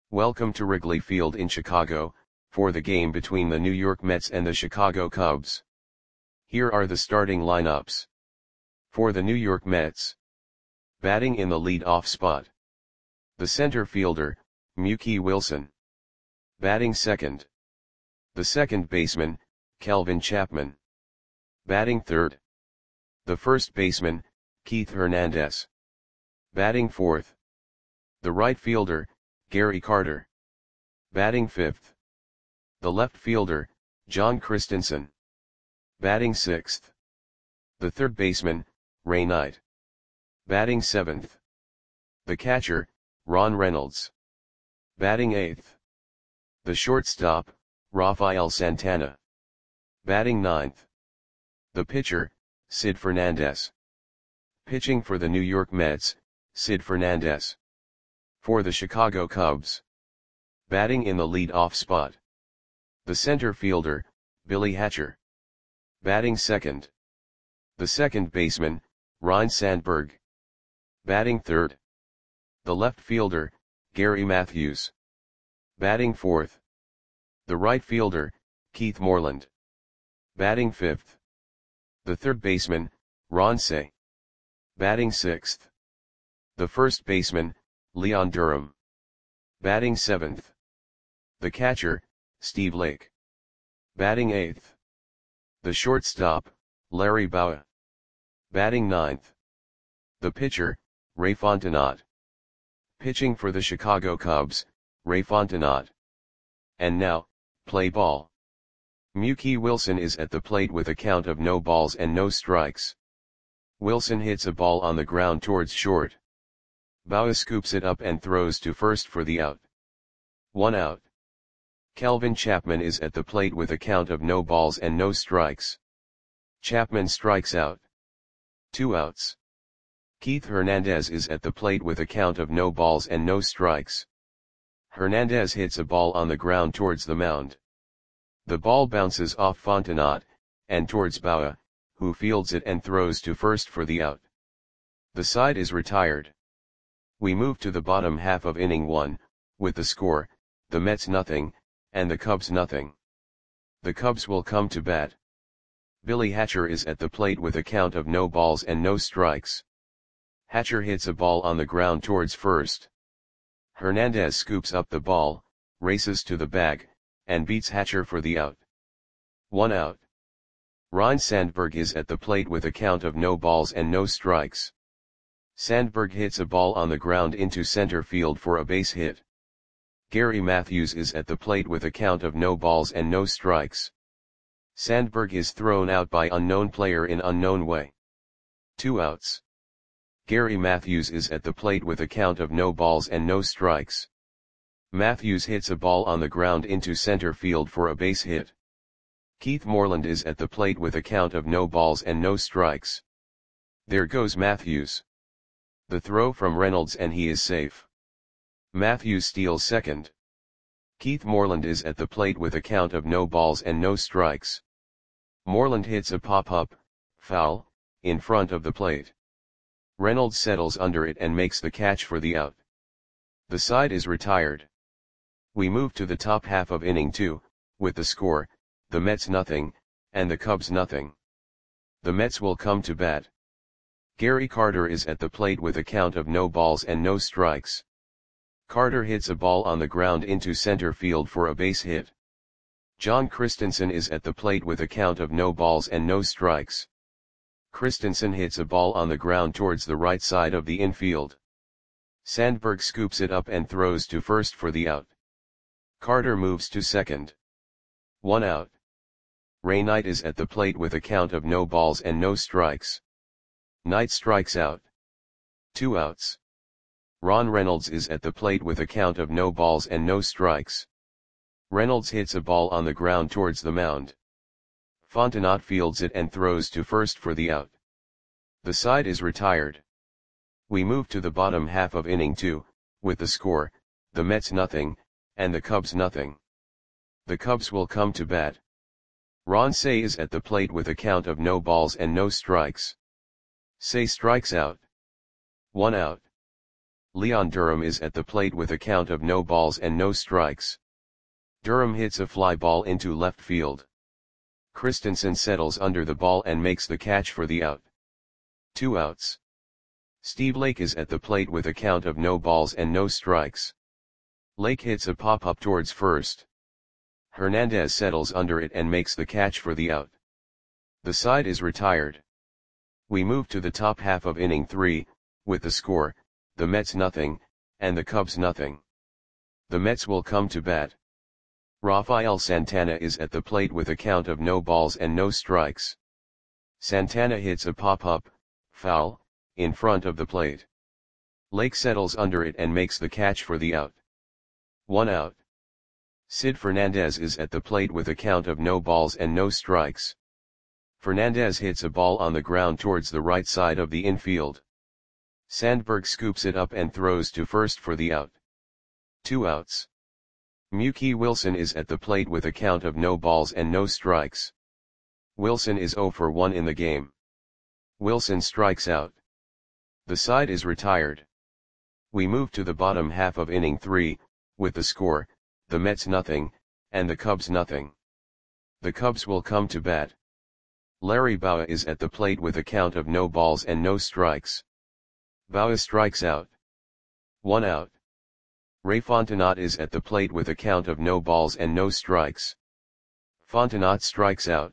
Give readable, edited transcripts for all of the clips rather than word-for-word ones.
Welcome to Wrigley Field in Chicago, for the game between the New York Mets and the Chicago Cubs. Here are the starting lineups. For the New York Mets. Batting in the lead-off spot. The center fielder, Mookie Wilson. Batting second. The second baseman, Calvin Chapman. Batting third. The first baseman, Keith Hernandez. Batting fourth. The right fielder, Gary Carter. Batting fifth. The left fielder, John Christensen. Batting sixth. The third baseman, Ray Knight. Batting seventh. The catcher, Ron Reynolds. Batting eighth. The shortstop, Rafael Santana. Batting ninth. The pitcher, Sid Fernandez. Pitching for the New York Mets, Sid Fernandez. For the Chicago Cubs. Batting in the lead-off spot. The center fielder, Billy Hatcher. Batting second. The second baseman, Ryne Sandberg. Batting third. The left fielder, Gary Matthews. Batting fourth. The right fielder, Keith Moreland. Batting fifth. The third baseman, Ron Cey. Batting sixth. The first baseman, Leon Durham. Batting seventh. The catcher, Steve Lake. Batting eighth. The shortstop, Larry Bowa. Batting ninth. The pitcher, Ray Fontenot. Pitching for the Chicago Cubs, Ray Fontenot. And now, play ball. Mookie Wilson is at the plate with a count of no balls and no strikes. Wilson hits a ball on the ground towards short. Bowa scoops it up and throws to first for the out. 1 out. Calvin Chapman is at the plate with a count of no balls and no strikes. Chapman strikes out. 2 outs. Keith Hernandez is at the plate with a count of no balls and no strikes. Hernandez hits a ball on the ground towards the mound. The ball bounces off Fontenot, and towards Bowa, who fields it and throws to first for the out. The side is retired. We move to the bottom half of inning 1, with the score, the Mets nothing, and the Cubs nothing. The Cubs will come to bat. Billy Hatcher is at the plate with a count of no balls and no strikes. Hatcher hits a ball on the ground towards first. Hernandez scoops up the ball, races to the bag, and beats Hatcher for the out. 1 out. Ryne Sandberg is at the plate with a count of no balls and no strikes. Sandberg hits a ball on the ground into center field for a base hit. Gary Matthews is at the plate with a count of no balls and no strikes. Sandberg is thrown out by unknown player in unknown way. 2 outs. Gary Matthews is at the plate with a count of no balls and no strikes. Matthews hits a ball on the ground into center field for a base hit. Keith Moreland is at the plate with a count of no balls and no strikes. There goes Matthews. The throw from Reynolds and he is safe. Matthews steals second. Keith Moreland is at the plate with a count of no balls and no strikes. Moreland hits a pop-up, foul, in front of the plate. Reynolds settles under it and makes the catch for the out. The side is retired. We move to the top half of inning 2, with the score, the Mets nothing, and the Cubs nothing. The Mets will come to bat. Gary Carter is at the plate with a count of no balls and no strikes. Carter hits a ball on the ground into center field for a base hit. John Christensen is at the plate with a count of no balls and no strikes. Christensen hits a ball on the ground towards the right side of the infield. Sandberg scoops it up and throws to first for the out. Carter moves to second. 1 out. Ray Knight is at the plate with a count of no balls and no strikes. Knight strikes out. 2 outs. Ron Reynolds is at the plate with a count of no balls and no strikes. Reynolds hits a ball on the ground towards the mound. Fontenot fields it and throws to first for the out. The side is retired. We move to the bottom half of inning 2, with the score, the Mets nothing, and the Cubs nothing. The Cubs will come to bat. Ron Cey is at the plate with a count of no balls and no strikes. Cey strikes out. 1 out. Leon Durham is at the plate with a count of no balls and no strikes. Durham hits a fly ball into left field. Christensen settles under the ball and makes the catch for the out. 2 outs. Steve Lake is at the plate with a count of no balls and no strikes. Lake hits a pop-up towards first. Hernandez settles under it and makes the catch for the out. The side is retired. We move to the top half of inning 3, with the score, the Mets nothing, and the Cubs nothing. The Mets will come to bat. Rafael Santana is at the plate with a count of no balls and no strikes. Santana hits a pop-up, foul, in front of the plate. Lake settles under it and makes the catch for the out. 1 out. Sid Fernandez is at the plate with a count of no balls and no strikes. Fernandez hits a ball on the ground towards the right side of the infield. Sandberg scoops it up and throws to first for the out. 2 outs. Mookie Wilson is at the plate with a count of no balls and no strikes. Wilson is 0 for 1 in the game. Wilson strikes out. The side is retired. We move to the bottom half of inning 3, with the score, the Mets nothing, and the Cubs nothing. The Cubs will come to bat. Larry Bowa is at the plate with a count of no balls and no strikes. Bowa strikes out. 1 out. Ray Fontenot is at the plate with a count of no balls and no strikes. Fontenot strikes out.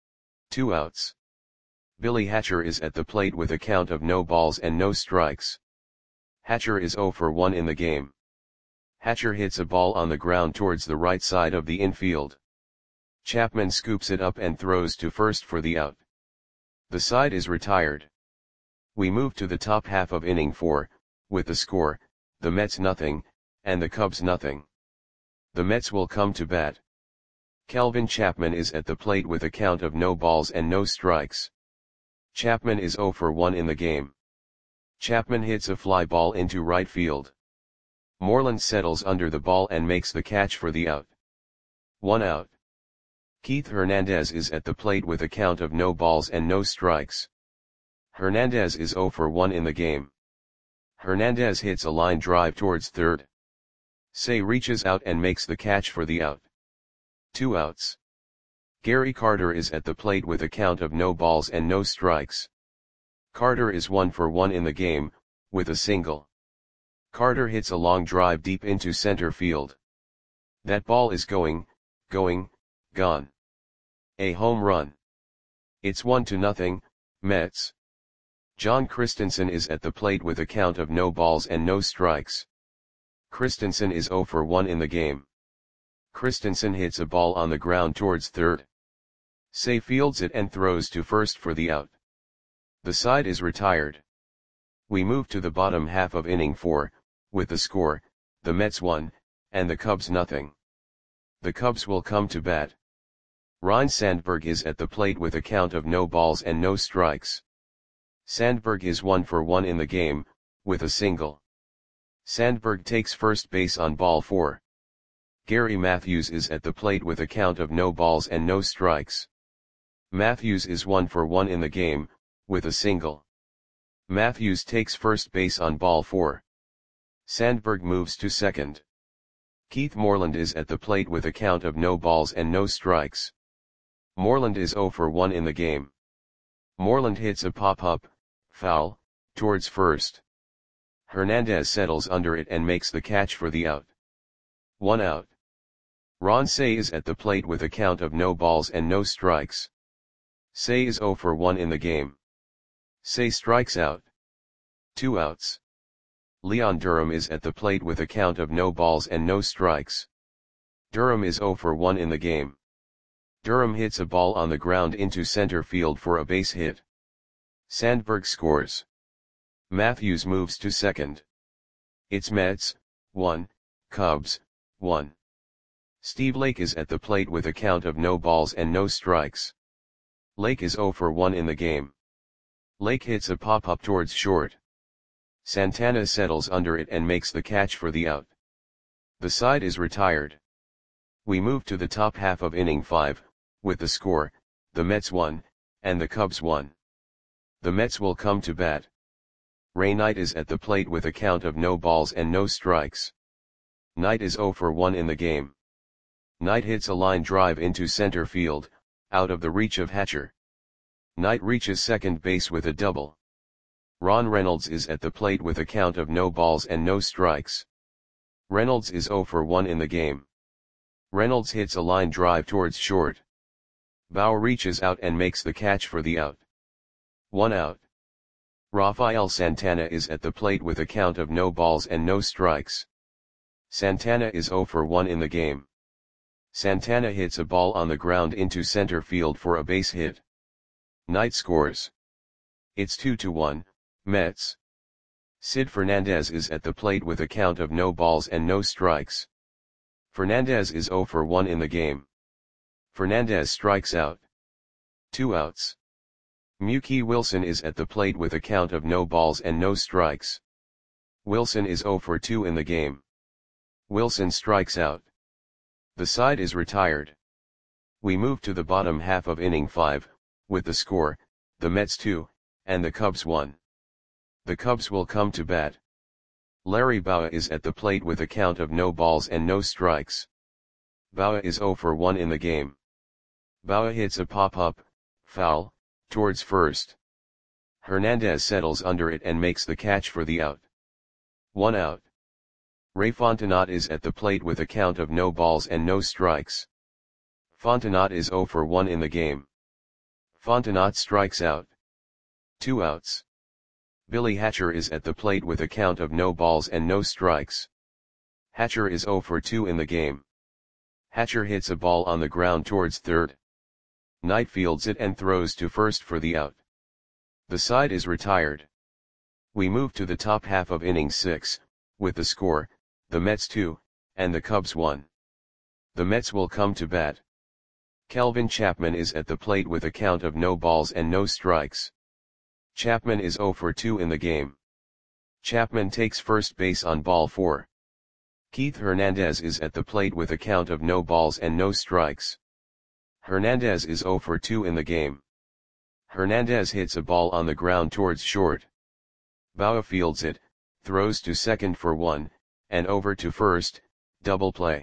2 outs. Billy Hatcher is at the plate with a count of no balls and no strikes. Hatcher is 0 for 1 in the game. Hatcher hits a ball on the ground towards the right side of the infield. Chapman scoops it up and throws to first for the out. The side is retired. We move to the top half of inning 4, with the score, the Mets nothing, and the Cubs nothing. The Mets will come to bat. Kelvin Chapman is at the plate with a count of no balls and no strikes. Chapman is 0 for 1 in the game. Chapman hits a fly ball into right field. Moreland settles under the ball and makes the catch for the out. 1 out. Keith Hernandez is at the plate with a count of no balls and no strikes. Hernandez is 0 for 1 in the game. Hernandez hits a line drive towards third. Say reaches out and makes the catch for the out. 2 outs. Gary Carter is at the plate with a count of no balls and no strikes. Carter is 1 for 1 in the game, with a single. Carter hits a long drive deep into center field. That ball is gone. A home run. It's 1-0, Mets. John Christensen is at the plate with a count of no balls and no strikes. Christensen is 0 for 1 in the game. Christensen hits a ball on the ground towards third. Say fields it and throws to first for the out. The side is retired. We move to the bottom half of inning 4, with the score, the Mets 1, and the Cubs nothing. The Cubs will come to bat. Ryne Sandberg is at the plate with a count of no balls and no strikes. Sandberg is 1 for 1 in the game, with a single. Sandberg takes first base on ball 4. Gary Matthews is at the plate with a count of no balls and no strikes. Matthews is 1 for 1 in the game, with a single. Matthews takes first base on ball 4. Sandberg moves to second. Keith Moreland is at the plate with a count of no balls and no strikes. Moreland is 0 for 1 in the game. Moreland hits a pop-up, foul, towards first. Hernandez settles under it and makes the catch for the out. 1 out. Ron Cey is at the plate with a count of no balls and no strikes. Cey is 0 for 1 in the game. Cey strikes out. 2 outs. Leon Durham is at the plate with a count of no balls and no strikes. Durham is 0 for 1 in the game. Durham hits a ball on the ground into center field for a base hit. Sandberg scores. Matthews moves to second. It's Mets, 1, Cubs, 1. Steve Lake is at the plate with a count of no balls and no strikes. Lake is 0 for 1 in the game. Lake hits a pop-up towards short. Santana settles under it and makes the catch for the out. The side is retired. We move to the top half of inning 5, with the score, the Mets 1, and the Cubs 1. The Mets will come to bat. Ray Knight is at the plate with a count of no balls and no strikes. Knight is 0 for 1 in the game. Knight hits a line drive into center field, out of the reach of Hatcher. Knight reaches second base with a double. Ron Reynolds is at the plate with a count of no balls and no strikes. Reynolds is 0 for 1 in the game. Reynolds hits a line drive towards short. Bauer reaches out and makes the catch for the out. 1 out. Rafael Santana is at the plate with a count of no balls and no strikes. Santana is 0 for 1 in the game. Santana hits a ball on the ground into center field for a base hit. Knight scores. It's 2-1, Mets. Sid Fernandez is at the plate with a count of no balls and no strikes. Fernandez is 0 for 1 in the game. Fernandez strikes out. 2 outs. Mookie Wilson is at the plate with a count of no balls and no strikes. Wilson is 0 for 2 in the game. Wilson strikes out. The side is retired. We move to the bottom half of inning 5, with the score, the Mets 2, and the Cubs 1. The Cubs will come to bat. Larry Bowa is at the plate with a count of no balls and no strikes. Bowa is 0 for 1 in the game. Bowa hits a pop-up, foul, towards first. Hernandez settles under it and makes the catch for the out. 1 out. Ray Fontenot is at the plate with a count of no balls and no strikes. Fontenot is 0 for 1 in the game. Fontenot strikes out. 2 outs. Billy Hatcher is at the plate with a count of no balls and no strikes. Hatcher is 0 for 2 in the game. Hatcher hits a ball on the ground towards third. Knight fields it and throws to first for the out. The side is retired. We move to the top half of inning 6, with the score, the Mets 2, and the Cubs 1. The Mets will come to bat. Kelvin Chapman is at the plate with a count of no balls and no strikes. Chapman is 0 for 2 in the game. Chapman takes first base on ball 4. Keith Hernandez is at the plate with a count of no balls and no strikes. Hernandez is 0 for 2 in the game. Hernandez hits a ball on the ground towards short. Bowa fields it, throws to second for 1, and over to first, double play.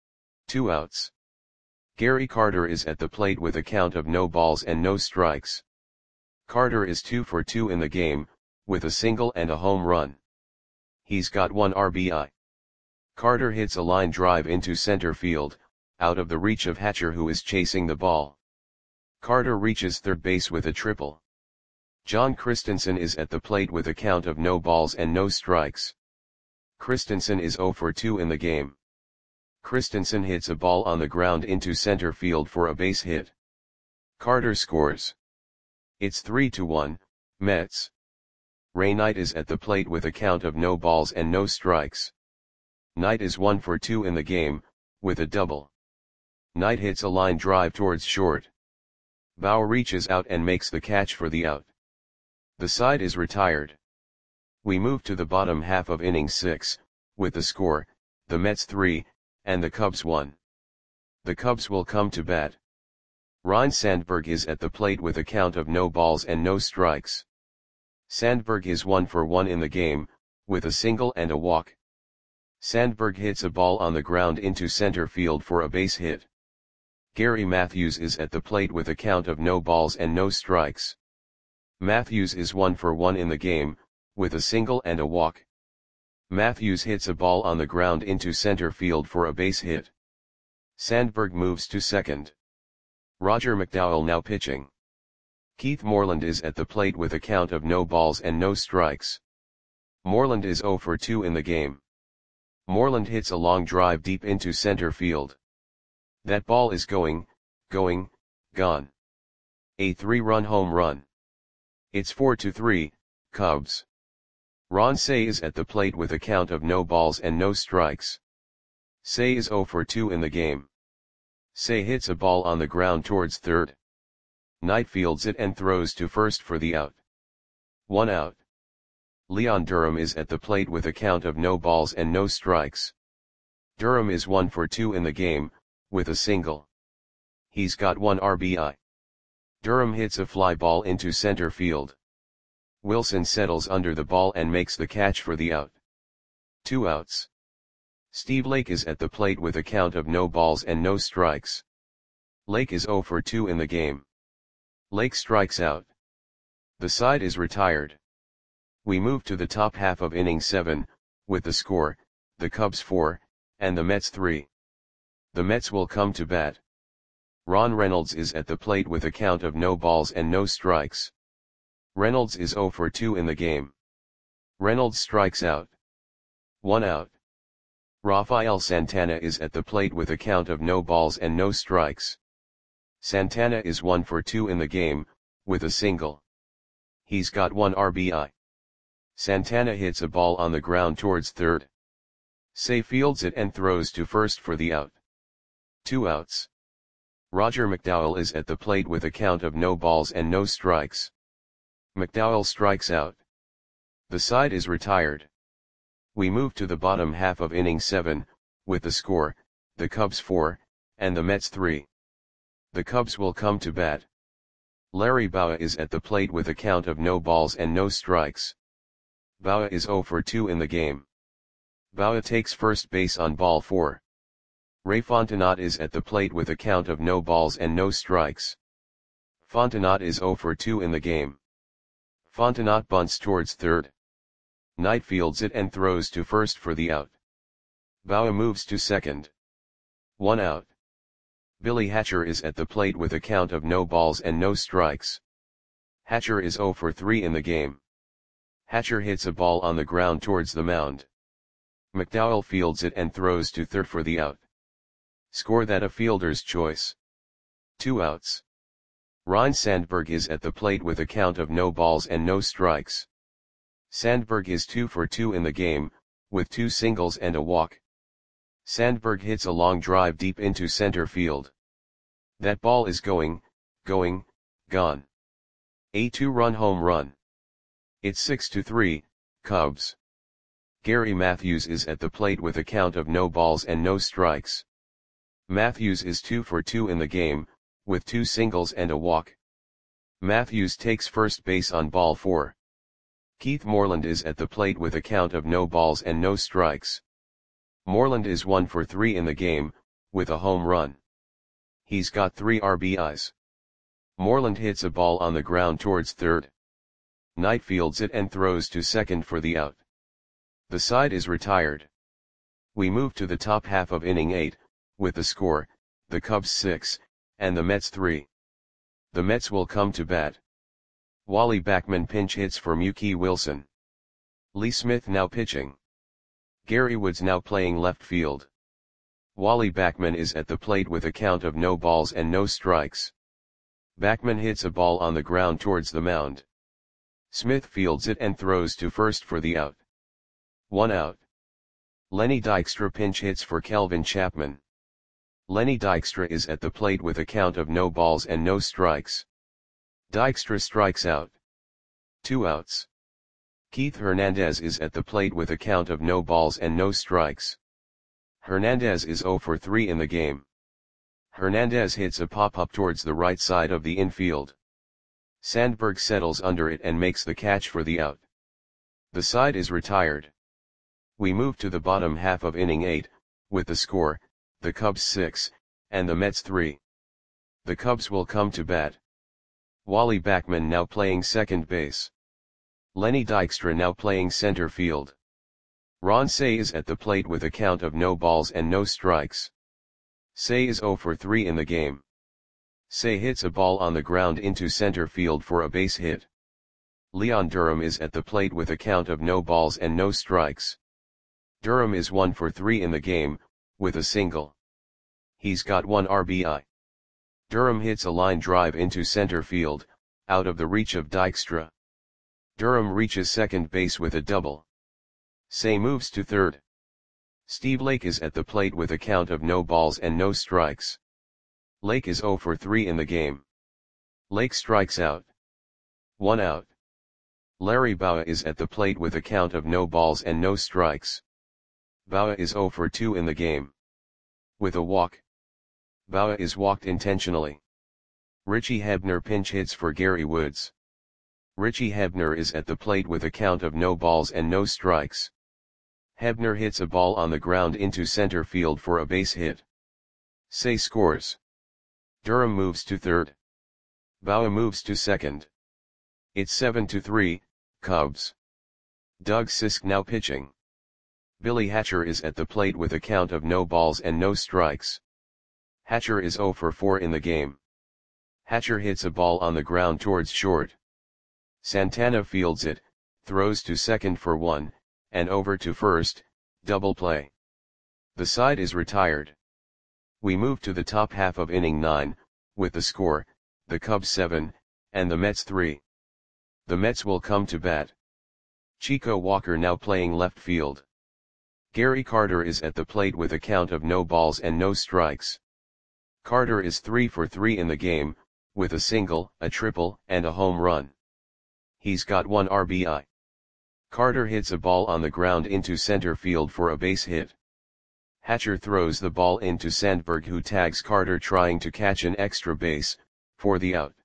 2 outs. Gary Carter is at the plate with a count of no balls and no strikes. Carter is 2 for 2 in the game, with a single and a home run. He's got 1 RBI. Carter hits a line drive into center field, out of the reach of Hatcher who is chasing the ball. Carter reaches third base with a triple. John Christensen is at the plate with a count of no balls and no strikes. Christensen is 0 for 2 in the game. Christensen hits a ball on the ground into center field for a base hit. Carter scores. It's 3-1, Mets. Ray Knight is at the plate with a count of no balls and no strikes. Knight is 1 for 2 in the game, with a double. Knight hits a line drive towards short. Bauer reaches out and makes the catch for the out. The side is retired. We move to the bottom half of inning 6, with the score, the Mets 3, and the Cubs 1. The Cubs will come to bat. Ryne Sandberg is at the plate with a count of no balls and no strikes. Sandberg is 1 for 1 in the game, with a single and a walk. Sandberg hits a ball on the ground into center field for a base hit. Gary Matthews is at the plate with a count of no balls and no strikes. Matthews is 1 for 1 in the game, with a single and a walk. Matthews hits a ball on the ground into center field for a base hit. Sandberg moves to second. Roger McDowell now pitching. Keith Moreland is at the plate with a count of no balls and no strikes. Moreland is 0 for 2 in the game. Moreland hits a long drive deep into center field. That ball is gone. A 3-run home run. It's 4-3, Cubs. Ron Cey is at the plate with a count of no balls and no strikes. Cey is 0 for 2 in the game. Cey hits a ball on the ground towards third. Knight fields it and throws to first for the out. 1 out. Leon Durham is at the plate with a count of no balls and no strikes. Durham is 1 for 2 in the game, with a single. He's got 1 RBI. Durham hits a fly ball into center field. Wilson settles under the ball and makes the catch for the out. 2 outs. Steve Lake is at the plate with a count of no balls and no strikes. Lake is 0 for 2 in the game. Lake strikes out. The side is retired. We move to the top half of inning 7, with the score, the Cubs 4, and the Mets 3. The Mets will come to bat. Ron Reynolds is at the plate with a count of no balls and no strikes. Reynolds is 0 for 2 in the game. Reynolds strikes out. 1 out. Rafael Santana is at the plate with a count of no balls and no strikes. Santana is 1 for 2 in the game, with a single. He's got 1 RBI. Santana hits a ball on the ground towards third. Say fields it and throws to first for the out. 2 outs. Roger McDowell is at the plate with a count of no balls and no strikes. McDowell strikes out. The side is retired. We move to the bottom half of inning 7, with the score, the Cubs 4, and the Mets 3. The Cubs will come to bat. Larry Bowa is at the plate with a count of no balls and no strikes. Bowa is 0 for 2 in the game. Bowa takes first base on ball 4. Ray Fontenot is at the plate with a count of no balls and no strikes. Fontenot is 0 for 2 in the game. Fontenot bunts towards third. Knight fields it and throws to first for the out. Bowa moves to second. 1 out. Billy Hatcher is at the plate with a count of no balls and no strikes. Hatcher is 0 for 3 in the game. Hatcher hits a ball on the ground towards the mound. McDowell fields it and throws to third for the out. Score that a fielder's choice. 2 outs. Ryne Sandberg is at the plate with a count of no balls and no strikes. Sandberg is 2 for 2 in the game, with 2 singles and a walk. Sandberg hits a long drive deep into center field. That ball is gone. A 2-run home run. It's 6-3, Cubs. Gary Matthews is at the plate with a count of no balls and no strikes. Matthews is 2 for 2 in the game, with 2 singles and a walk. Matthews takes first base on ball 4. Keith Moreland is at the plate with a count of no balls and no strikes. Moreland is 1 for 3 in the game, with a home run. He's got 3 RBIs. Moreland hits a ball on the ground towards third. Knight fields it and throws to second for the out. The side is retired. We move to the top half of inning 8, with the score, the Cubs 6, and the Mets 3. The Mets will come to bat. Wally Backman pinch hits for Mookie Wilson. Lee Smith now pitching. Gary Woods now playing left field. Wally Backman is at the plate with a count of no balls and no strikes. Backman hits a ball on the ground towards the mound. Smith fields it and throws to first for the out. 1 out. Lenny Dykstra pinch hits for Kelvin Chapman. Lenny Dykstra is at the plate with a count of no balls and no strikes. Dykstra strikes out. 2 outs. Keith Hernandez is at the plate with a count of no balls and no strikes. Hernandez is 0 for 3 in the game. Hernandez hits a pop-up towards the right side of the infield. Sandberg settles under it and makes the catch for the out. The side is retired. We move to the bottom half of inning 8, with the score, the Cubs 6, and the Mets 3. The Cubs will come to bat. Wally Backman now playing second base. Lenny Dykstra now playing center field. Ron Cey is at the plate with a count of no balls and no strikes. Cey is 0 for 3 in the game. Cey hits a ball on the ground into center field for a base hit. Leon Durham is at the plate with a count of no balls and no strikes. Durham is 1 for 3 in the game, with a single. He's got 1 RBI. Durham hits a line drive into center field, out of the reach of Dykstra. Durham reaches second base with a double. Cey moves to third. Steve Lake is at the plate with a count of no balls and no strikes. Lake is 0 for 3 in the game. Lake strikes out. 1 out. Larry Bowa is at the plate with a count of no balls and no strikes. Bowa is 0 for 2 in the game. With a walk. Bowa is walked intentionally. Richie Hebner pinch hits for Gary Woods. Richie Hebner is at the plate with a count of no balls and no strikes. Hebner hits a ball on the ground into center field for a base hit. Say scores. Durham moves to third. Bauer moves to second. It's 7-3, Cubs. Doug Sisk now pitching. Billy Hatcher is at the plate with a count of no balls and no strikes. Hatcher is 0 for 4 in the game. Hatcher hits a ball on the ground towards short. Santana fields it, throws to second for 1, and over to first, double play. The side is retired. We move to the top half of inning 9, with the score, the Cubs 7, and the Mets 3. The Mets will come to bat. Chico Walker now playing left field. Gary Carter is at the plate with a count of no balls and no strikes. Carter is 3 for 3 in the game, with a single, a triple, and a home run. He's got 1 RBI. Carter hits a ball on the ground into center field for a base hit. Hatcher throws the ball into Sandberg, who tags Carter trying to catch an extra base, for the out.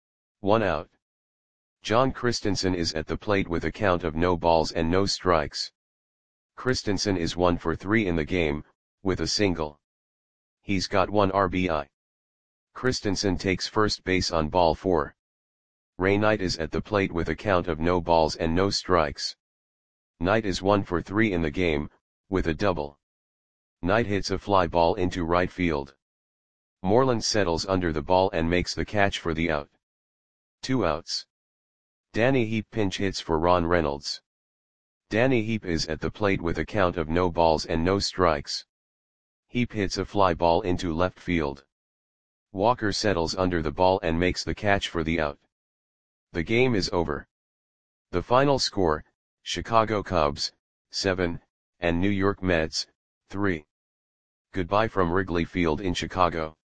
1 out. John Christensen is at the plate with a count of no balls and no strikes. Christensen is 1 for 3 in the game, with a single. He's got 1 RBI. Christensen takes first base on ball 4. Ray Knight is at the plate with a count of no balls and no strikes. Knight is 1 for 3 in the game, with a double. Knight hits a fly ball into right field. Moreland settles under the ball and makes the catch for the out. 2 outs. Danny Heap pinch hits for Ron Reynolds. Danny Heap is at the plate with a count of no balls and no strikes. Heap hits a fly ball into left field. Walker settles under the ball and makes the catch for the out. The game is over. The final score, Chicago Cubs, 7, and New York Mets, 3. Goodbye from Wrigley Field in Chicago.